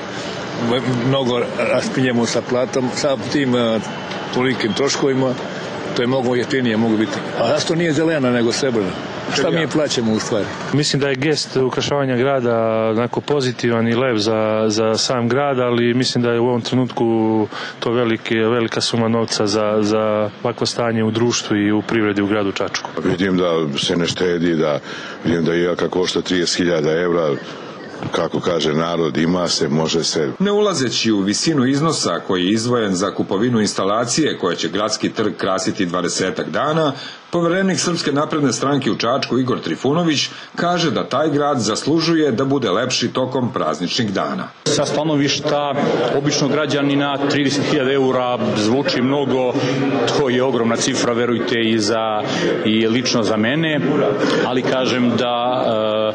mnogo raspinjemo sa platom, sa tim tolikim troškovima. To je mnogo jeftinije mogu biti. A zašto nije zelena nego srebrna? Šta mi je plaćamo u stvari? Mislim da je gest ukrašavanja grada onako pozitivan i lep za sam grad, ali mislim da je u ovom trenutku to velika suma novca za ovakvo stanje u društvu i u privredi u gradu Čačku. Vidim da se ne štedi, vidim da jelka košta 30.000 evra. Kako kaže narod, ima se, može se. Ne ulazeći u visinu iznosa koji je izdvojen za kupovinu instalacije koja će gradski trg krasiti 20 dana, poverenik Srpske napredne stranke u Čačku Igor Trifunović kaže da taj grad zaslužuje da bude lepši tokom prazničnih dana. Sa stanovišta običnog građanina 30.000 eura zvuči mnogo, to je ogromna cifra, verujte, i lično za mene, ali kažem da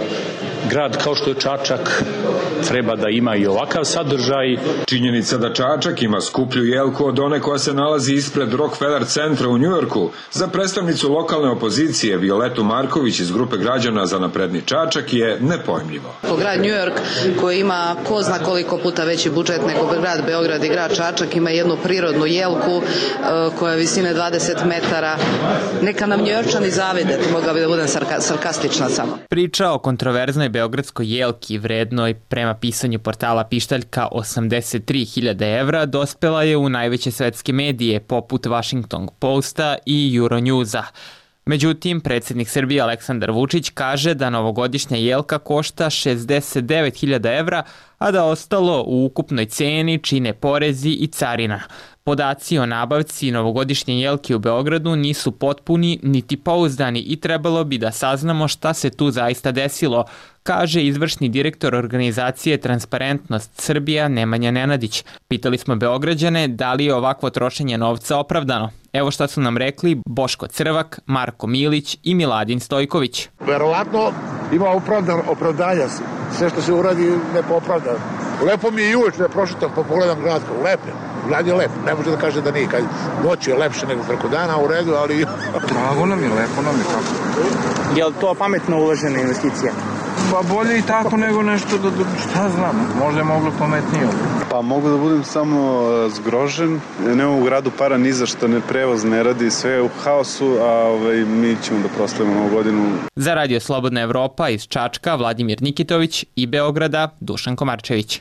grad kao što je Čačak treba da ima i ovakav sadržaj. Činjenica da Čačak ima skuplju jelku od one koja se nalazi ispred Rockefeller centra u Njujorku za predstavnicu Voditeljicu lokalne opozicije Violetu Marković iz grupe građana za napredni Čačak je nepojmljivo. Grad New York koji ima ko zna koliko puta veći budžet nego grad Beograd i grad Čačak ima jednu prirodnu jelku koja je visine 20 metara. Neka nam Njujorčani zavide, mogla bi da budem sarkastična samo. Priča o kontroverznoj beogradskoj jelki vrednoj prema pisanju portala Pištaljka 83.000 evra dospela je u najveće svetske medije poput Washington Posta i Euronewsa. Međutim, predsjednik Srbije Aleksandar Vučić kaže da novogodišnja jelka košta 69.000 evra, a da ostalo u ukupnoj ceni čine porezi i carina. Podaci o nabavci novogodišnje jelke u Beogradu nisu potpuni niti pouzdani i trebalo bi da saznamo šta se tu zaista desilo, kaže izvršni direktor organizacije Transparentnost Srbija Nemanja Nenadić. Pitali smo Beograđane da li je ovakvo trošenje novca opravdano. Evo šta su nam rekli Boško Crvak, Marko Milić i Miladin Stojković. Verovatno ima opravdanja, sve što se uradi ne popravda. Lepo mi je i uveče da prošetam pa pogledam grad, grad je lep, ne može da kaže da nije, kad noć je lepše nego preko dana, u redu, ali... Drago nam je, lepo nam je, kako. Je li to pametno uložena investicija? Pa bolje i tako nego nešto, šta znam, možda je moglo pametnije. Pa mogu da budem samo zgrožen, nema u gradu para ni za što, ne prevoz ne radi, sve je u haosu, a mi ćemo da proslavimo novu godinu. Za Radio Slobodna Evropa iz Čačka Vladimir Nikitović i Beograda Dušan Komarčević.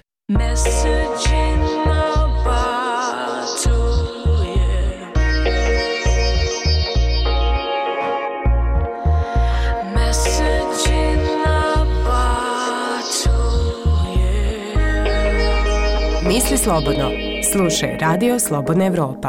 Misli slobodno. Slušaj Radio Slobodna Evropa.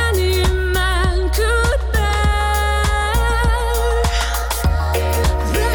There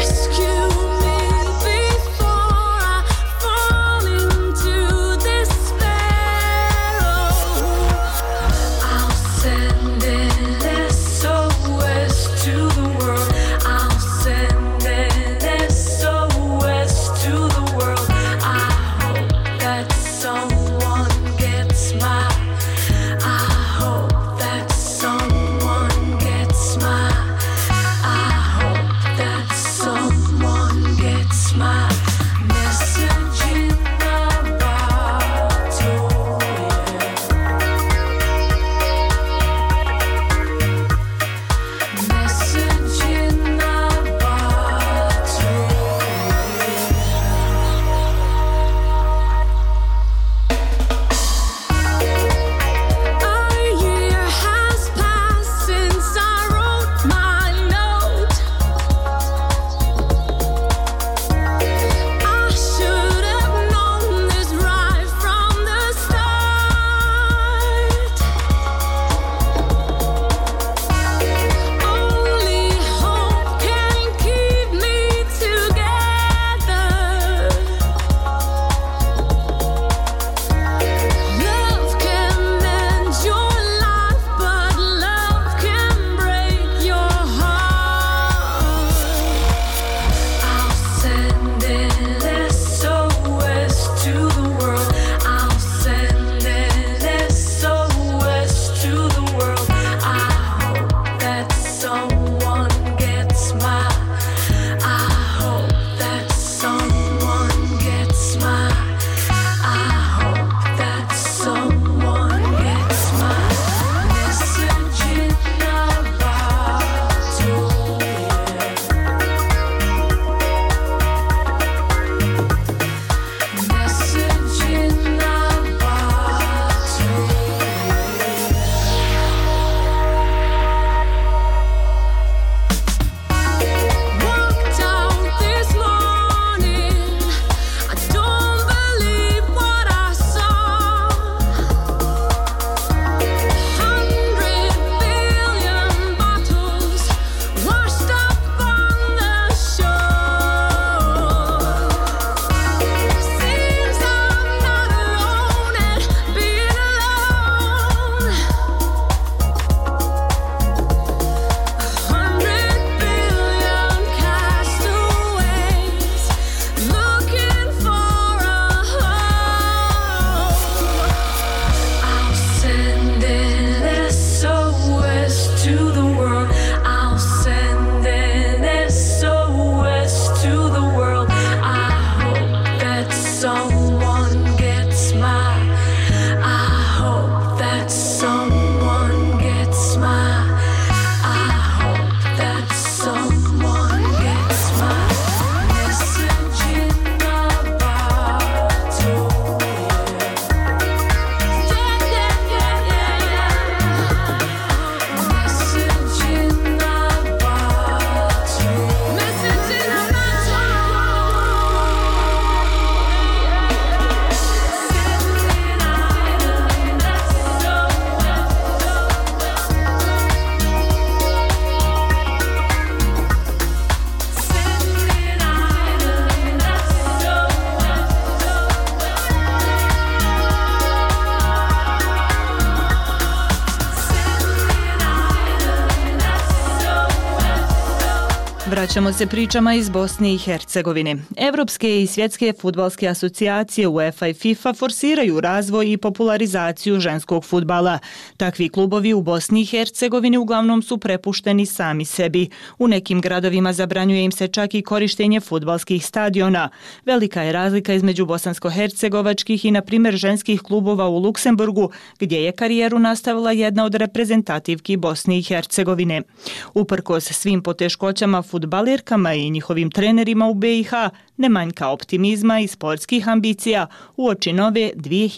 Vraćamo se pričama iz Bosne i Hercegovine. Evropske i svjetske fudbalske asocijacije UEFA i FIFA forsiraju razvoj i popularizaciju ženskog fudbala. Takvi klubovi u Bosni i Hercegovini uglavnom su prepušteni sami sebi. U nekim gradovima zabranjuje im se čak i korištenje fudbalskih stadiona. Velika je razlika između bosansko-hercegovačkih i, na primjer, ženskih klubova u Luksemburgu, gdje je karijeru nastavila jedna od reprezentativki Bosne i Hercegovine. Uprkos svim poteškoćama fudbalirkama i njihovim trenerima u BiH ne manjka optimizma i sportskih ambicija uoči nove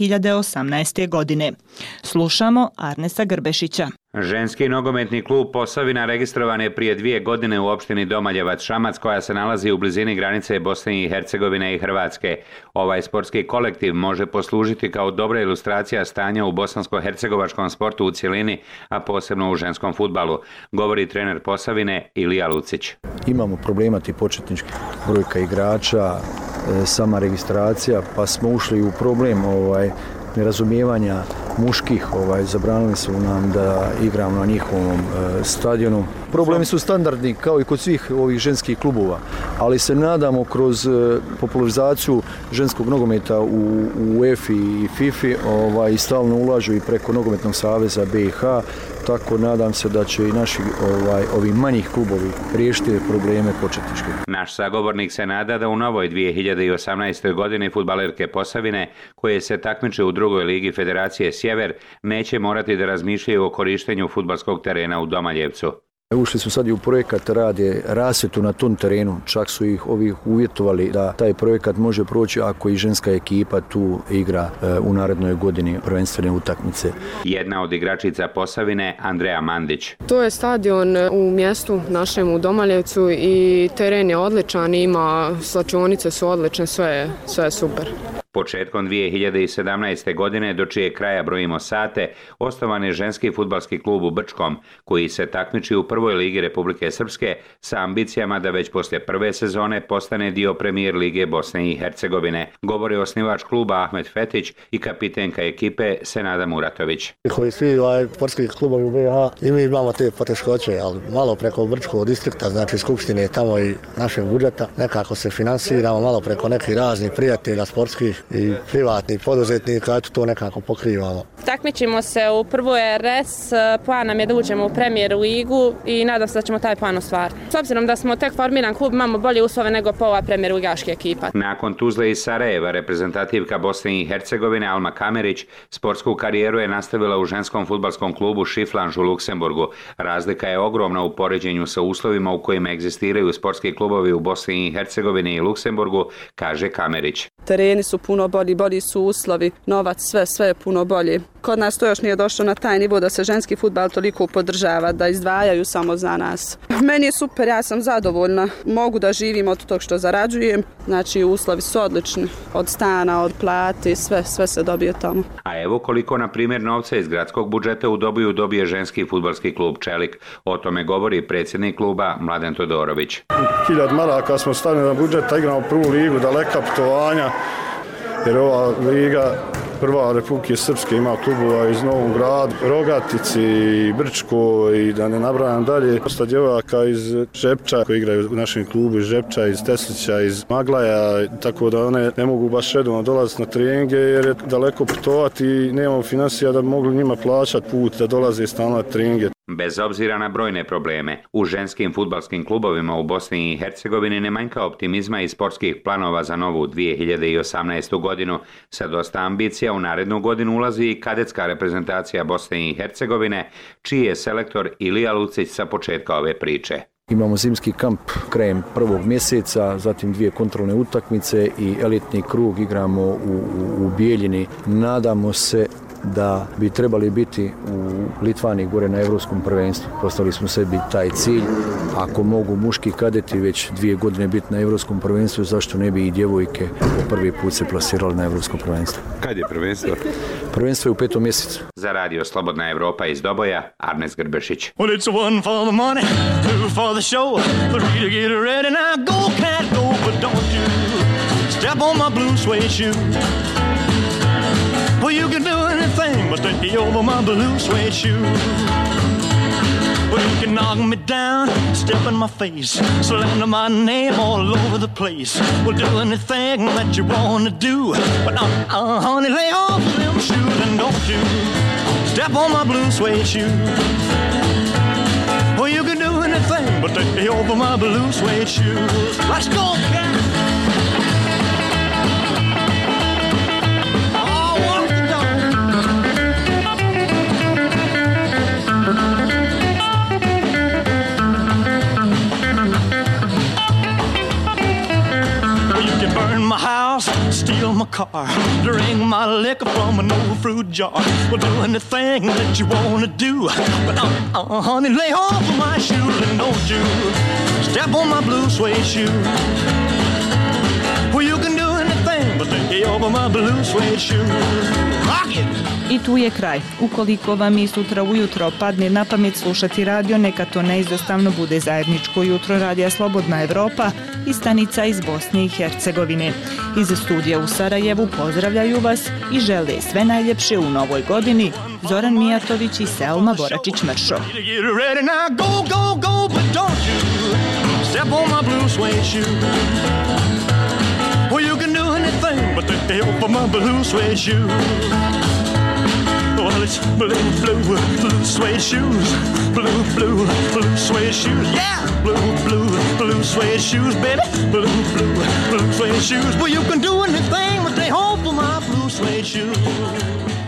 2018. godine. Slušamo Arnesa Grbešića. Ženski nogometni klub Posavina registrovan je prije 2 godine u opštini Domaljevac-Šamac, koja se nalazi u blizini granice Bosne i Hercegovine i Hrvatske. Ovaj sportski kolektiv može poslužiti kao dobra ilustracija stanja u bosansko-hercegovačkom sportu u cjelini, a posebno u ženskom fudbalu, govori trener Posavine Ilija Lucić. Imamo problema ti početnički, brojka igrača, sama registracija, pa smo ušli u problem nerazumijevanja muških, zabranili su nam da igramo na njihovom stadionu. Problemi su standardni kao i kod svih ovih ženskih klubova, ali se nadamo kroz popularizaciju ženskog nogometa u UEFA i FIFA i stalno ulažu i preko Nogometnog saveza BiH, tako nadam se da će i naši ovi manjih klubovi riješiti probleme početničke. Naš sagovornik se nada da u novoj 2018. godini fudbalerke Posavine, koje se takmiče u drugoj ligi Federacije Sjever, neće morati da razmišljaju o korištenju fudbalskog terena u Domaljevcu. Ušli su sad i u projekat, rade rasvjetu na tom terenu, čak su ih uvjetovali da taj projekat može proći ako i ženska ekipa tu igra u narednoj godini prvenstvene utakmice. Jedna od igračica Posavine, Andreja Mandić. To je stadion u mjestu našem u Domaljevcu i teren je odličan, ima slačionice su odlične, sve je super. Početkom 2017. godine, do čije kraja brojimo sate, osnovan je ženski fudbalski klub u Brčkom, koji se takmiči u prvoj ligi Republike Srpske sa ambicijama da već poslije prve sezone postane dio premijer lige Bosne i Hercegovine, govori osnivač kluba Ahmet Fetić i kapitenka ekipe Senada Muratović. Koji svi sportski klubovi u BiH i mi imamo te poteškoće, ali malo preko Brčkog distrikta, znači Skupštine tamo i našeg budžeta, nekako se finansiramo, malo preko nekih raznih prijatelja sportskih i privatnih poduzetnika, to nekako pokrivamo. Takmičimo se u prvoj RS, plan nam je da uđemo u premijer ligu i nadam se da ćemo taj plan ostvariti. S obzirom da smo tek formiran klub, imamo bolje uslove nego pa ova premijer ligaška ekipa. Nakon Tuzle i Sarajeva, reprezentativka Bosne i Hercegovine Alma Kamerić sportsku karijeru je nastavila u ženskom fudbalskom klubu Šiflanž u Luksemburgu. Razlika je ogromna u poređenju sa uslovima u kojima egzistiraju sportski klubovi u Bosni i Hercegovini i Luksemburgu, kaže Kamerić. Tereni su puno bolji su uslovi, novac, sve je puno bolje. Kod nas to još nije došlo na taj nivo da se ženski fudbal toliko podržava, da izdvajaju samo za nas. Meni je super, ja sam zadovoljna. Mogu da živim od tog što zarađujem, znači uslovi su odlični. Od stana, od plati, sve se dobije tamo. A evo koliko, na primjer, novca iz gradskog budžeta u Dobiju dobije ženski fudbalski klub Čelik. O tome govori predsjednik kluba Mladen Todorović. 1000 maraka smo stavili na budžet, igramo prvu ligu, daleka putovanja, jer ova liga prva Republike Srpske ima klubova iz Novog Grada, Rogatici, Brčko i da ne nabrajam dalje. Dosta djevojaka iz Žepča koji igraju u našem klubu, iz Žepča, iz Teslića, iz Maglaja, tako da one ne mogu baš redovno dolaziti na treninge jer je daleko putovati i nemamo financija da bi mogli njima plaćati put da dolaze stalno na treninge. Bez obzira na brojne probleme, u ženskim fudbalskim klubovima u Bosni i Hercegovini ne manjka optimizma i sportskih planova za novu 2018. godinu. Sa dosta ambicija u narednu godinu ulazi i kadetska reprezentacija Bosne i Hercegovine, čiji je selektor Ilija Lucić sa početka ove priče. Imamo zimski kamp krajem 1. mjeseca, zatim 2 kontrolne utakmice i elitni krug igramo u Bijeljini. Nadamo se da bi trebali biti u Litvaniji gore na Evropskom prvenstvu. Postavili smo sebi taj cilj. Ako mogu muški kadeti već 2 godine biti na Evropskom prvenstvu, zašto ne bi i djevojke po prvi put se plasirali na Evropsko prvenstvo? Kad je prvenstvo? Prvenstvo je u 5. mjesecu. Za Radio Slobodna Evropa iz Doboja, Arnes Grbešić. Well, it's one for the money, two for the show, three to get ready. Now go, cat, go, but don't you step on my blue suede shoe. Well, you can do anything but take me over my blue suede shoe. Well, you can knock me down, step in my face, slander my name all over the place. Well, do anything that you wanna do, but honey, lay off them shoes and don't you step on my blue suede shoe. Well, you can do anything but lay over my blue suede shoes. Let's go, cat. Burn my house, steal my car, drink my liquor from an old fruit jar. Well, do anything that you wanna do, but honey, lay off of my shoes and don't you step on my blue suede shoe. Well, you can do anything but lay off of my blue suede shoe. Rock it! I tu je kraj. Ukoliko vam i sutra ujutro padne na pamet slušati radio, neka to neizostavno bude zajedničko jutro Radija Slobodna Evropa i stanica iz Bosne i Hercegovine. Iz studija u Sarajevu pozdravljaju vas i žele sve najljepše u novoj godini Zoran Mijatović i Selma Boračić-Mršo. Get ready now, go, go, go, but don't you step on my blue suede shoe. Well, you can do anything but lay off of my blue suede shoe. Well, it's blue, blue, blue suede shoes. Blue, blue, blue suede shoes. Yeah! Blue, blue, blue suede shoes, baby. Blue, blue, blue suede shoes. Well, you can do anything but lay off of my blue suede shoes.